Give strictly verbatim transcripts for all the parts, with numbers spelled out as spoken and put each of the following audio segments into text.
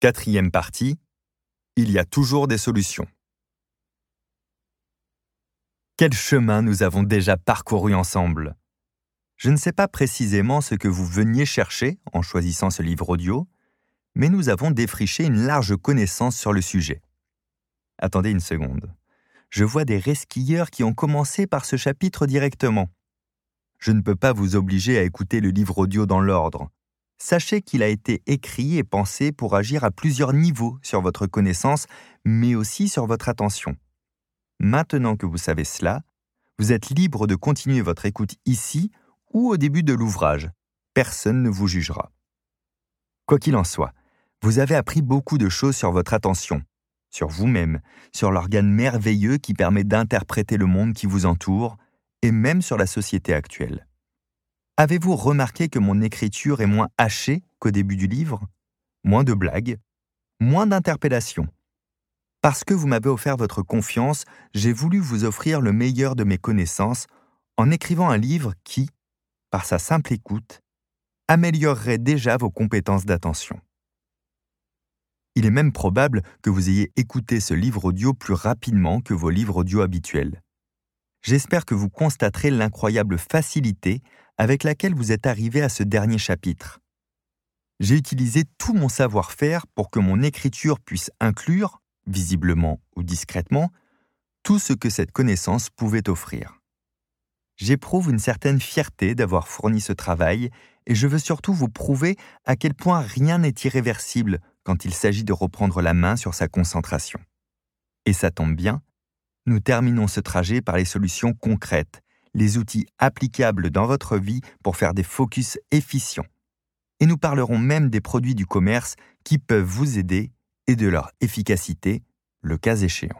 Quatrième partie, il y a toujours des solutions. Quel chemin nous avons déjà parcouru ensemble! Je ne sais pas précisément ce que vous veniez chercher en choisissant ce livre audio, mais nous avons défriché une large connaissance sur le sujet. Attendez une seconde. Je vois des resquilleurs qui ont commencé par ce chapitre directement. Je ne peux pas vous obliger à écouter le livre audio dans l'ordre. Sachez qu'il a été écrit et pensé pour agir à plusieurs niveaux sur votre connaissance, mais aussi sur votre attention. Maintenant que vous savez cela, vous êtes libre de continuer votre écoute ici ou au début de l'ouvrage. Personne ne vous jugera. Quoi qu'il en soit, vous avez appris beaucoup de choses sur votre attention, sur vous-même, sur l'organe merveilleux qui permet d'interpréter le monde qui vous entoure, et même sur la société actuelle. Avez-vous remarqué que mon écriture est moins hachée qu'au début du livre? Moins de blagues, moins d'interpellations. Parce que vous m'avez offert votre confiance, j'ai voulu vous offrir le meilleur de mes connaissances en écrivant un livre qui, par sa simple écoute, améliorerait déjà vos compétences d'attention. Il est même probable que vous ayez écouté ce livre audio plus rapidement que vos livres audio habituels. J'espère que vous constaterez l'incroyable facilité avec laquelle vous êtes arrivé à ce dernier chapitre. J'ai utilisé tout mon savoir-faire pour que mon écriture puisse inclure, visiblement ou discrètement, tout ce que cette connaissance pouvait offrir. J'éprouve une certaine fierté d'avoir fourni ce travail et je veux surtout vous prouver à quel point rien n'est irréversible quand il s'agit de reprendre la main sur sa concentration. Et ça tombe bien, nous terminons ce trajet par les solutions concrètes, les outils applicables dans votre vie pour faire des focus efficients. Et nous parlerons même des produits du commerce qui peuvent vous aider et de leur efficacité, le cas échéant.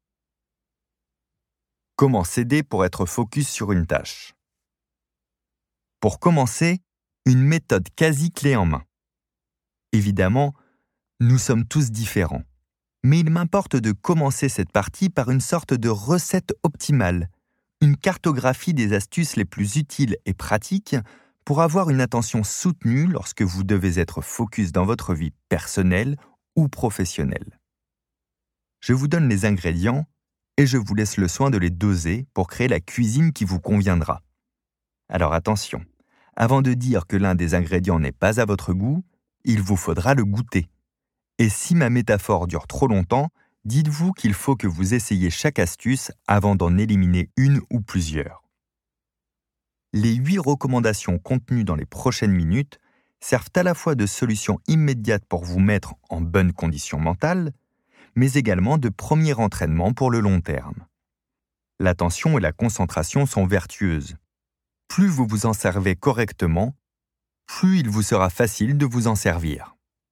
Comment s'aider pour être focus sur une tâche? Pour commencer, une méthode quasi clé en main. Évidemment, nous sommes tous différents, mais il m'importe de commencer cette partie par une sorte de recette optimale, une cartographie des astuces les plus utiles et pratiques pour avoir une attention soutenue lorsque vous devez être focus dans votre vie personnelle ou professionnelle. Je vous donne les ingrédients et je vous laisse le soin de les doser pour créer la cuisine qui vous conviendra. Alors attention, avant de dire que l'un des ingrédients n'est pas à votre goût, il vous faudra le goûter. Et si ma métaphore dure trop longtemps, dites-vous qu'il faut que vous essayiez chaque astuce avant d'en éliminer une ou plusieurs. Les huit recommandations contenues dans les prochaines minutes servent à la fois de solution immédiate pour vous mettre en bonne condition mentale, mais également de premier entraînement pour le long terme. L'attention et la concentration sont vertueuses. Plus vous vous en servez correctement, plus il vous sera facile de vous en servir.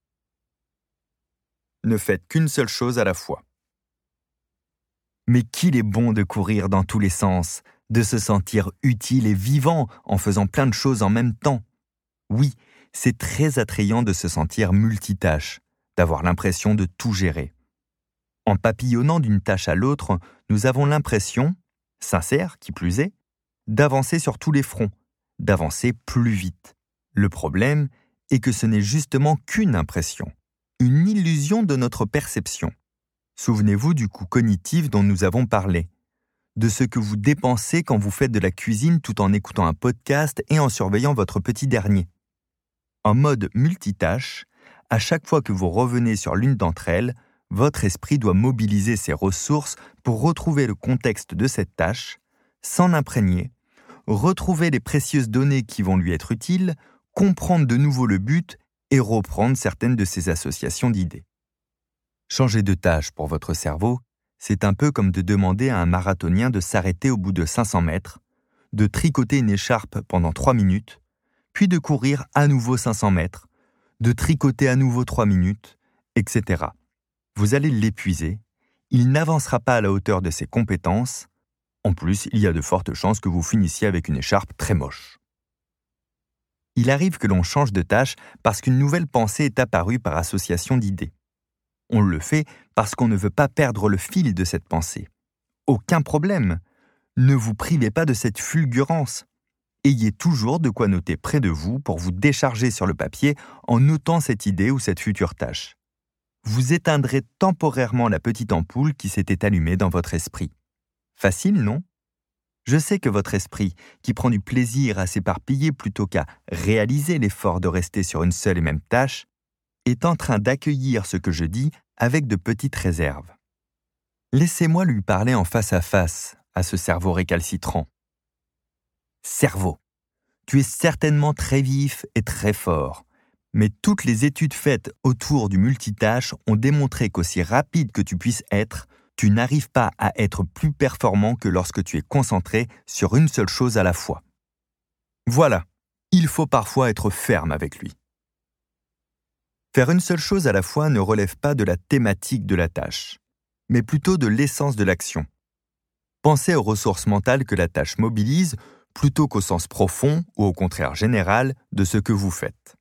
Ne faites qu'une seule chose à la fois. Mais qu'il est bon de courir dans tous les sens, de se sentir utile et vivant en faisant plein de choses en même temps. Oui, c'est très attrayant de se sentir multitâche, d'avoir l'impression de tout gérer. En papillonnant d'une tâche à l'autre, nous avons l'impression, sincère qui plus est, d'avancer sur tous les fronts, d'avancer plus vite. Le problème est que ce n'est justement qu'une impression, une illusion de notre perception. Souvenez-vous du coût cognitif dont nous avons parlé, de ce que vous dépensez quand vous faites de la cuisine tout en écoutant un podcast et en surveillant votre petit dernier. En mode multitâche, à chaque fois que vous revenez sur l'une d'entre elles, votre esprit doit mobiliser ses ressources pour retrouver le contexte de cette tâche, s'en imprégner, retrouver les précieuses données qui vont lui être utiles, comprendre de nouveau le but et reprendre certaines de ses associations d'idées. Changer de tâche pour votre cerveau, c'est un peu comme de demander à un marathonien de s'arrêter au bout de cinq cents mètres, de tricoter une écharpe pendant trois minutes, puis de courir à nouveau cinq cents mètres, de tricoter à nouveau trois minutes, et cetera. Vous allez l'épuiser, il n'avancera pas à la hauteur de ses compétences. En plus, il y a de fortes chances que vous finissiez avec une écharpe très moche. Il arrive que l'on change de tâche parce qu'une nouvelle pensée est apparue par association d'idées. On le fait parce qu'on ne veut pas perdre le fil de cette pensée. Aucun problème. Ne vous privez pas de cette fulgurance. Ayez toujours de quoi noter près de vous pour vous décharger sur le papier en notant cette idée ou cette future tâche. vous éteindrez temporairement la petite ampoule qui s'était allumée dans votre esprit. Facile, non ? Je sais que votre esprit, qui prend du plaisir à s'éparpiller plutôt qu'à réaliser l'effort de rester sur une seule et même tâche, est en train d'accueillir ce que je dis avec de petites réserves. Laissez-moi lui parler en face à face à ce cerveau récalcitrant. Cerveau, tu es certainement très vif et très fort, mais toutes les études faites autour du multitâche ont démontré qu'aussi rapide que tu puisses être, tu n'arrives pas à être plus performant que lorsque tu es concentré sur une seule chose à la fois. Voilà, il faut parfois être ferme avec lui. Faire une seule chose à la fois ne relève pas de la thématique de la tâche, mais plutôt de l'essence de l'action. Pensez aux ressources mentales que la tâche mobilise plutôt qu'au sens profond ou au contraire général de ce que vous faites.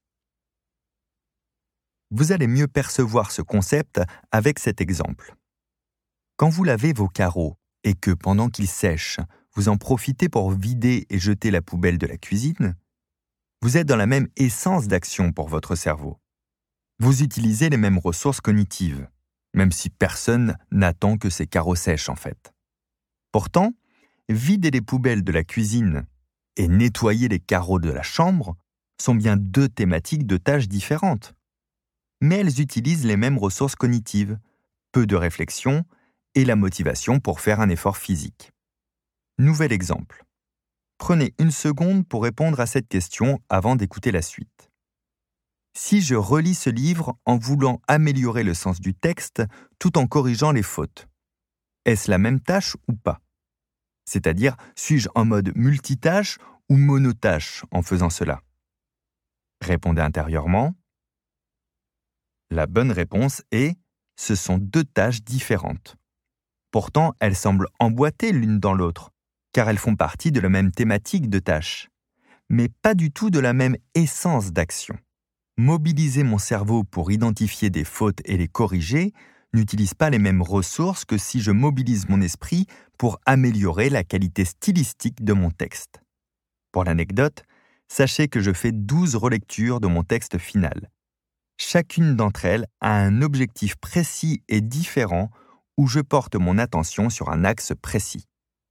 Vous allez mieux percevoir ce concept avec cet exemple. Quand vous lavez vos carreaux et que, pendant qu'ils sèchent, vous en profitez pour vider et jeter la poubelle de la cuisine, vous êtes dans la même essence d'action pour votre cerveau. Vous utilisez les mêmes ressources cognitives, même si personne n'attend que ces carreaux sèchent en fait. Pourtant, vider les poubelles de la cuisine et nettoyer les carreaux de la chambre sont bien deux thématiques de tâches différentes. Mais elles utilisent les mêmes ressources cognitives, peu de réflexion et la motivation pour faire un effort physique. Nouvel exemple. Prenez une seconde pour répondre à cette question avant d'écouter la suite. Si je relis ce livre en voulant améliorer le sens du texte tout en corrigeant les fautes, est-ce la même tâche ou pas ? C'est-à-dire, suis-je en mode multitâche ou monotâche en faisant cela ? Répondez intérieurement. La bonne réponse est « ce sont deux tâches différentes ». Pourtant, elles semblent emboîtées l'une dans l'autre, car elles font partie de la même thématique de tâche, mais pas du tout de la même essence d'action. Mobiliser mon cerveau pour identifier des fautes et les corriger n'utilise pas les mêmes ressources que si je mobilise mon esprit pour améliorer la qualité stylistique de mon texte. Pour l'anecdote, sachez que je fais douze relectures de mon texte final. Chacune d'entre elles a un objectif précis et différent où je porte mon attention sur un axe précis.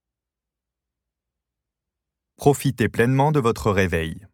Profitez pleinement de votre réveil.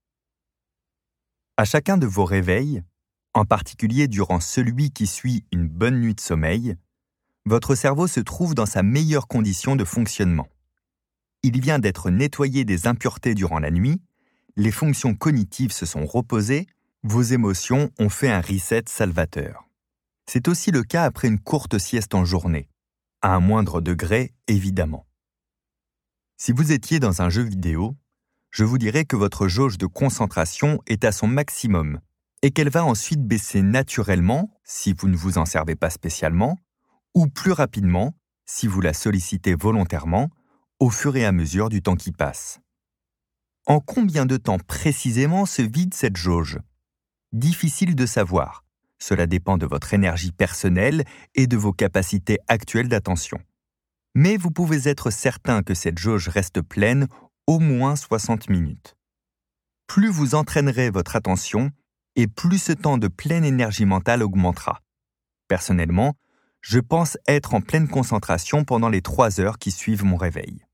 À chacun de vos réveils, en particulier durant celui qui suit une bonne nuit de sommeil, votre cerveau se trouve dans sa meilleure condition de fonctionnement. Il vient d'être nettoyé des impuretés durant la nuit, les fonctions cognitives se sont reposées, vos émotions ont fait un reset salvateur. C'est aussi le cas après une courte sieste en journée, à un moindre degré évidemment. Si vous étiez dans un jeu vidéo, je vous dirais que votre jauge de concentration est à son maximum et qu'elle va ensuite baisser naturellement si vous ne vous en servez pas spécialement, ou plus rapidement si vous la sollicitez volontairement au fur et à mesure du temps qui passe. En combien de temps précisément se vide cette jauge ? Difficile de savoir. Cela dépend de votre énergie personnelle et de vos capacités actuelles d'attention. Mais vous pouvez être certain que cette jauge reste pleine au moins soixante minutes. Plus vous entraînerez votre attention, et plus ce temps de pleine énergie mentale augmentera. Personnellement, je pense être en pleine concentration pendant les trois heures qui suivent mon réveil.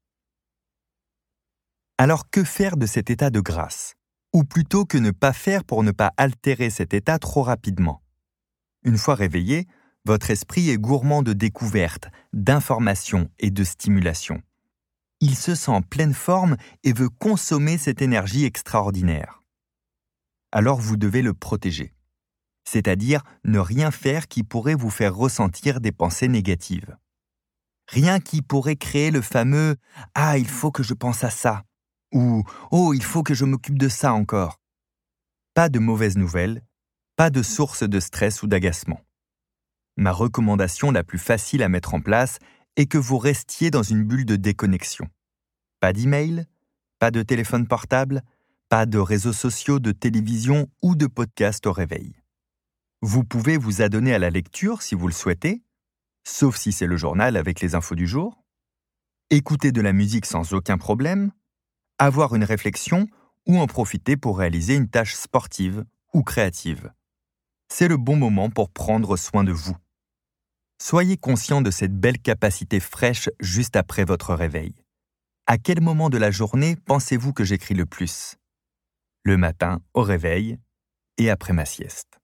Alors que faire de cet état de grâce ? Ou plutôt que ne pas faire pour ne pas altérer cet état trop rapidement ? Une fois réveillé, votre esprit est gourmand de découvertes, d'informations et de stimulations. Il se sent en pleine forme et veut consommer cette énergie extraordinaire. Alors vous devez le protéger, c'est-à-dire ne rien faire qui pourrait vous faire ressentir des pensées négatives. Rien qui pourrait créer le fameux « Ah, il faut que je pense à ça » ou « Oh, il faut que je m'occupe de ça encore ». Pas de mauvaises nouvelles, pas de source de stress ou d'agacement. Ma recommandation la plus facile à mettre en place est que vous restiez dans une bulle de déconnexion. Pas d'email, pas de téléphone portable, pas de réseaux sociaux, de télévision ou de podcast au réveil. Vous pouvez vous adonner à la lecture si vous le souhaitez, sauf si c'est le journal avec les infos du jour, écouter de la musique sans aucun problème, avoir une réflexion ou en profiter pour réaliser une tâche sportive ou créative. c'est le bon moment pour prendre soin de vous. Soyez conscient de cette belle capacité fraîche juste après votre réveil. À quel moment de la journée pensez-vous que j'écris le plus ? Le matin, au réveil, et après ma sieste.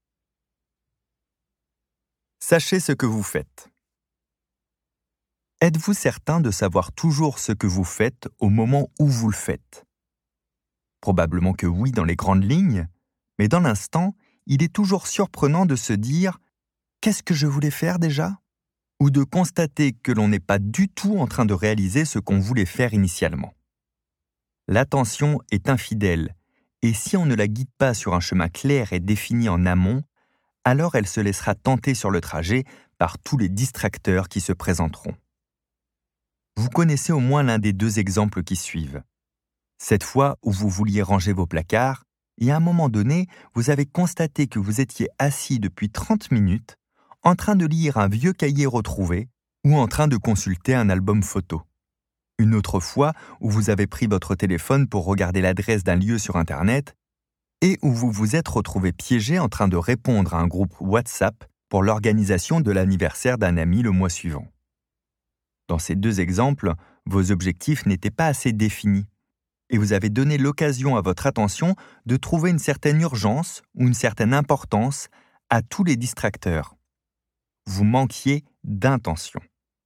Sachez ce que vous faites. Êtes-vous certain de savoir toujours ce que vous faites au moment où vous le faites ? Probablement que oui dans les grandes lignes, mais dans l'instant, il est toujours surprenant de se dire « Qu'est-ce que je voulais faire déjà ?» ou de constater que l'on n'est pas du tout en train de réaliser ce qu'on voulait faire initialement. L'attention est infidèle, et si on ne la guide pas sur un chemin clair et défini en amont, alors elle se laissera tenter sur le trajet par tous les distracteurs qui se présenteront. Vous connaissez au moins l'un des deux exemples qui suivent. Cette fois où vous vouliez ranger vos placards, et à un moment donné, vous avez constaté que vous étiez assis depuis trente minutes, en train de lire un vieux cahier retrouvé ou en train de consulter un album photo. Une autre fois où vous avez pris votre téléphone pour regarder l'adresse d'un lieu sur Internet et où vous vous êtes retrouvé piégé en train de répondre à un groupe WhatsApp pour l'organisation de l'anniversaire d'un ami le mois suivant. Dans ces deux exemples, vos objectifs n'étaient pas assez définis et vous avez donné l'occasion à votre attention de trouver une certaine urgence ou une certaine importance à tous les distracteurs. Vous manquiez d'intention.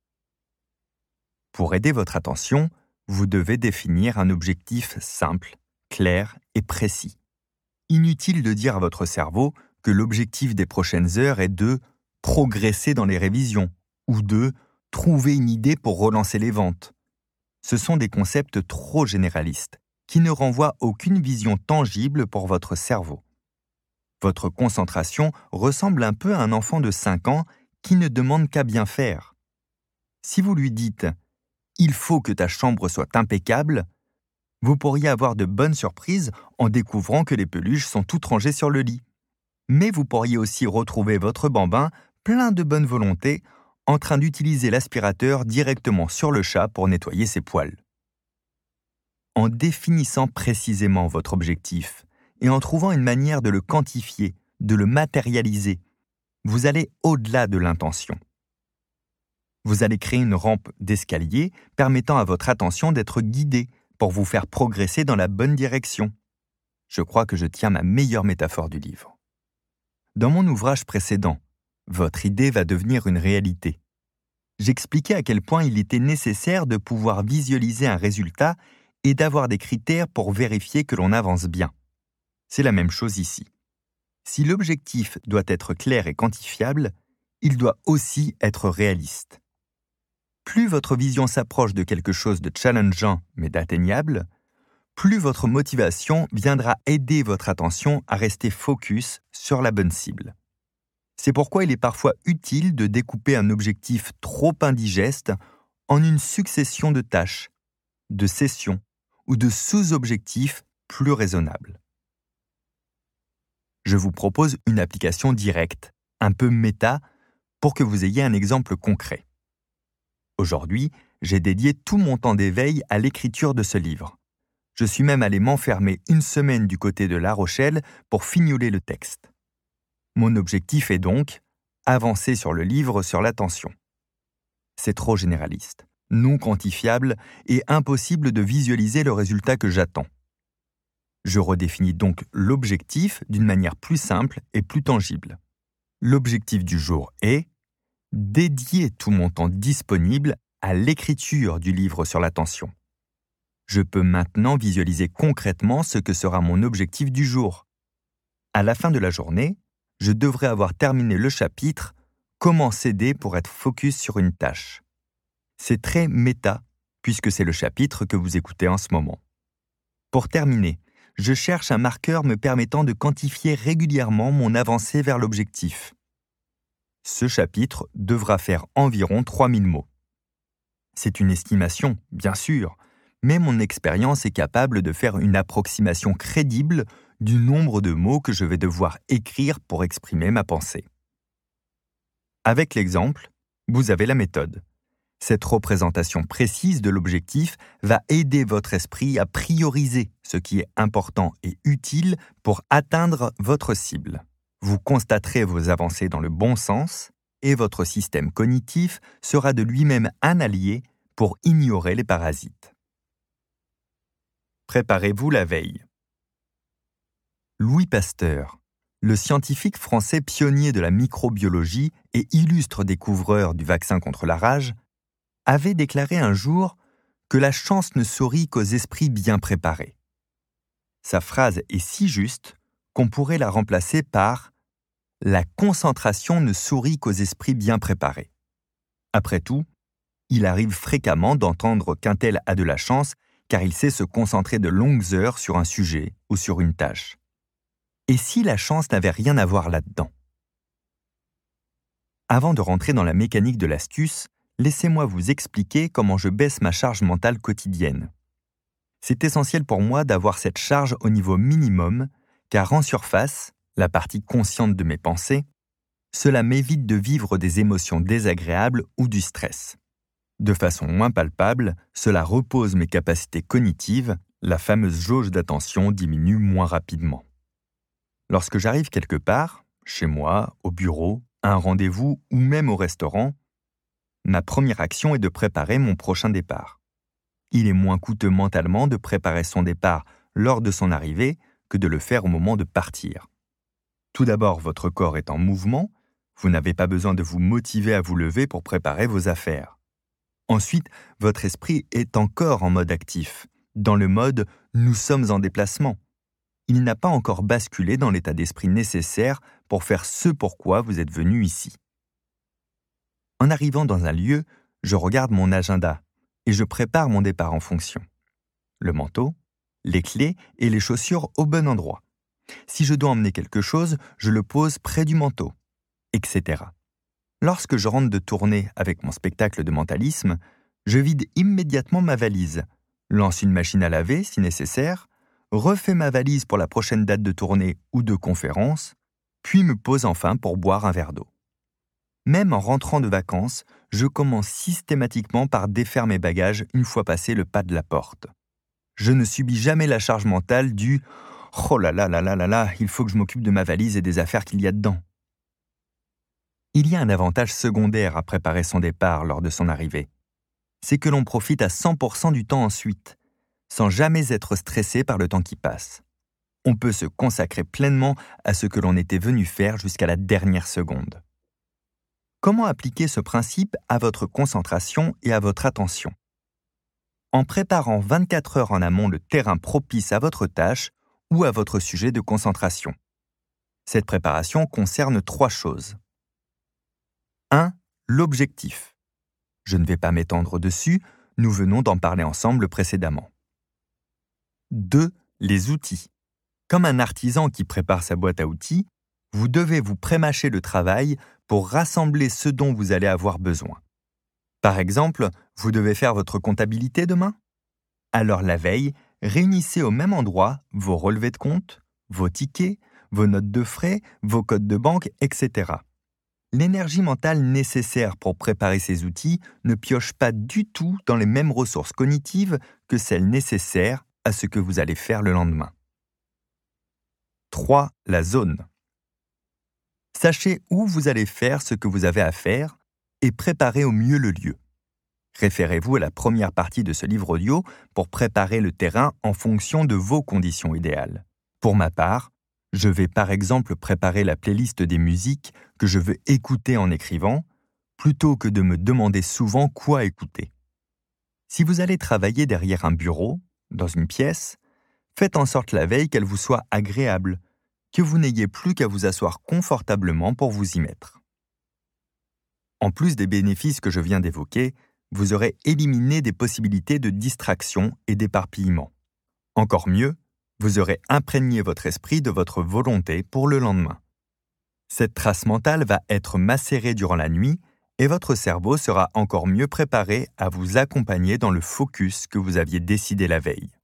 Pour aider votre attention, vous devez définir un objectif simple, clair et précis. Inutile de dire à votre cerveau que l'objectif des prochaines heures est de progresser dans les révisions ou de trouver une idée pour relancer les ventes. Ce sont des concepts trop généralistes qui ne renvoient aucune vision tangible pour votre cerveau. Votre concentration ressemble un peu à un enfant de cinq ans qui ne demande qu'à bien faire. Si vous lui dites « Il faut que ta chambre soit impeccable », vous pourriez avoir de bonnes surprises en découvrant que les peluches sont toutes rangées sur le lit. Mais vous pourriez aussi retrouver votre bambin plein de bonne volonté en train d'utiliser l'aspirateur directement sur le chat pour nettoyer ses poils. En définissant précisément votre objectif et en trouvant une manière de le quantifier, de le matérialiser, vous allez au-delà de l'intention. Vous allez créer une rampe d'escalier permettant à votre attention d'être guidée pour vous faire progresser dans la bonne direction. Je crois que je tiens ma meilleure métaphore du livre. Dans mon ouvrage précédent, votre idée va devenir une réalité. J'expliquais à quel point il était nécessaire de pouvoir visualiser un résultat et d'avoir des critères pour vérifier que l'on avance bien. C'est la même chose ici. Si l'objectif doit être clair et quantifiable, il doit aussi être réaliste. Plus votre vision s'approche de quelque chose de challengeant mais d'atteignable, plus votre motivation viendra aider votre attention à rester focus sur la bonne cible. C'est pourquoi il est parfois utile de découper un objectif trop indigeste en une succession de tâches, de sessions ou de sous-objectifs plus raisonnables. Je vous propose une application directe, un peu méta, pour que vous ayez un exemple concret. Aujourd'hui, j'ai dédié tout mon temps d'éveil à l'écriture de ce livre. Je suis même allé m'enfermer une semaine du côté de La Rochelle pour fignoler le texte. Mon objectif est donc avancer sur le livre sur l'attention. C'est trop généraliste, non quantifiable et impossible de visualiser le résultat que j'attends. Je redéfinis donc l'objectif d'une manière plus simple et plus tangible. L'objectif du jour est dédier tout mon temps disponible à l'écriture du livre sur l'attention. Je peux maintenant visualiser concrètement ce que sera mon objectif du jour. À la fin de la journée, je devrais avoir terminé le chapitre « Comment s'aider pour être focus sur une tâche ». C'est très méta, puisque c'est le chapitre que vous écoutez en ce moment. Pour terminer, je cherche un marqueur me permettant de quantifier régulièrement mon avancée vers l'objectif. Ce chapitre devra faire environ trois mille mots. C'est une estimation, bien sûr, mais mon expérience est capable de faire une approximation crédible du nombre de mots que je vais devoir écrire pour exprimer ma pensée. Avec l'exemple, vous avez la méthode. Cette représentation précise de l'objectif va aider votre esprit à prioriser ce qui est important et utile pour atteindre votre cible. Vous constaterez vos avancées dans le bon sens et votre système cognitif sera de lui-même un allié pour ignorer les parasites. Préparez-vous la veille. Louis Pasteur, le scientifique français pionnier de la microbiologie et illustre découvreur du vaccin contre la rage, avait déclaré un jour que la chance ne sourit qu'aux esprits bien préparés. Sa phrase est si juste qu'on pourrait la remplacer par « La concentration ne sourit qu'aux esprits bien préparés ». Après tout, il arrive fréquemment d'entendre qu'un tel a de la chance car il sait se concentrer de longues heures sur un sujet ou sur une tâche. Et si la chance n'avait rien à voir là-dedans? Avant de rentrer dans la mécanique de l'astuce, laissez-moi vous expliquer comment je baisse ma charge mentale quotidienne. C'est essentiel pour moi d'avoir cette charge au niveau minimum, car en surface, la partie consciente de mes pensées, cela m'évite de vivre des émotions désagréables ou du stress. De façon moins palpable, cela repose mes capacités cognitives, la fameuse jauge d'attention diminue moins rapidement. Lorsque j'arrive quelque part, chez moi, au bureau, à un rendez-vous ou même au restaurant, ma première action est de préparer mon prochain départ. Il est moins coûteux mentalement de préparer son départ lors de son arrivée que de le faire au moment de partir. Tout d'abord, votre corps est en mouvement, vous n'avez pas besoin de vous motiver à vous lever pour préparer vos affaires. Ensuite, votre esprit est encore en mode actif, dans le mode « nous sommes en déplacement ». Il n'a pas encore basculé dans l'état d'esprit nécessaire pour faire ce pourquoi vous êtes venu ici. En arrivant dans un lieu, je regarde mon agenda et je prépare mon départ en fonction. Le manteau, les clés et les chaussures au bon endroit. Si je dois emmener quelque chose, je le pose près du manteau, et cetera. Lorsque je rentre de tournée avec mon spectacle de mentalisme, je vide immédiatement ma valise, lance une machine à laver si nécessaire, refais ma valise pour la prochaine date de tournée ou de conférence, puis me pose enfin pour boire un verre d'eau. Même en rentrant de vacances, je commence systématiquement par défaire mes bagages une fois passé le pas de la porte. Je ne subis jamais la charge mentale du « Oh là là là là là là, il faut que je m'occupe de ma valise et des affaires qu'il y a dedans ». Il y a un avantage secondaire à préparer son départ lors de son arrivée. C'est que l'on profite à cent pour cent du temps ensuite, sans jamais être stressé par le temps qui passe. On peut se consacrer pleinement à ce que l'on était venu faire jusqu'à la dernière seconde. Comment appliquer ce principe à votre concentration et à votre attention? En préparant vingt-quatre heures en amont le terrain propice à votre tâche ou à votre sujet de concentration. Cette préparation concerne trois choses. un. L'objectif. Je ne vais pas m'étendre dessus, nous venons d'en parler ensemble précédemment. deux. Les outils. Comme un artisan qui prépare sa boîte à outils, vous devez vous prémâcher le travail pour rassembler ce dont vous allez avoir besoin. Par exemple, vous devez faire votre comptabilité demain? Alors la veille, réunissez au même endroit vos relevés de compte, vos tickets, vos notes de frais, vos codes de banque, et cetera. L'énergie mentale nécessaire pour préparer ces outils ne pioche pas du tout dans les mêmes ressources cognitives que celles nécessaires à ce que vous allez faire le lendemain. trois. La zone. Sachez où vous allez faire ce que vous avez à faire et préparez au mieux le lieu. Référez-vous à la première partie de ce livre audio pour préparer le terrain en fonction de vos conditions idéales. Pour ma part, je vais par exemple préparer la playlist des musiques que je veux écouter en écrivant, plutôt que de me demander souvent quoi écouter. Si vous allez travailler derrière un bureau, dans une pièce, faites en sorte la veille qu'elle vous soit agréable, que vous n'ayez plus qu'à vous asseoir confortablement pour vous y mettre. En plus des bénéfices que je viens d'évoquer, vous aurez éliminé des possibilités de distraction et d'éparpillement. Encore mieux, vous aurez imprégné votre esprit de votre volonté pour le lendemain. Cette trace mentale va être macérée durant la nuit et votre cerveau sera encore mieux préparé à vous accompagner dans le focus que vous aviez décidé la veille.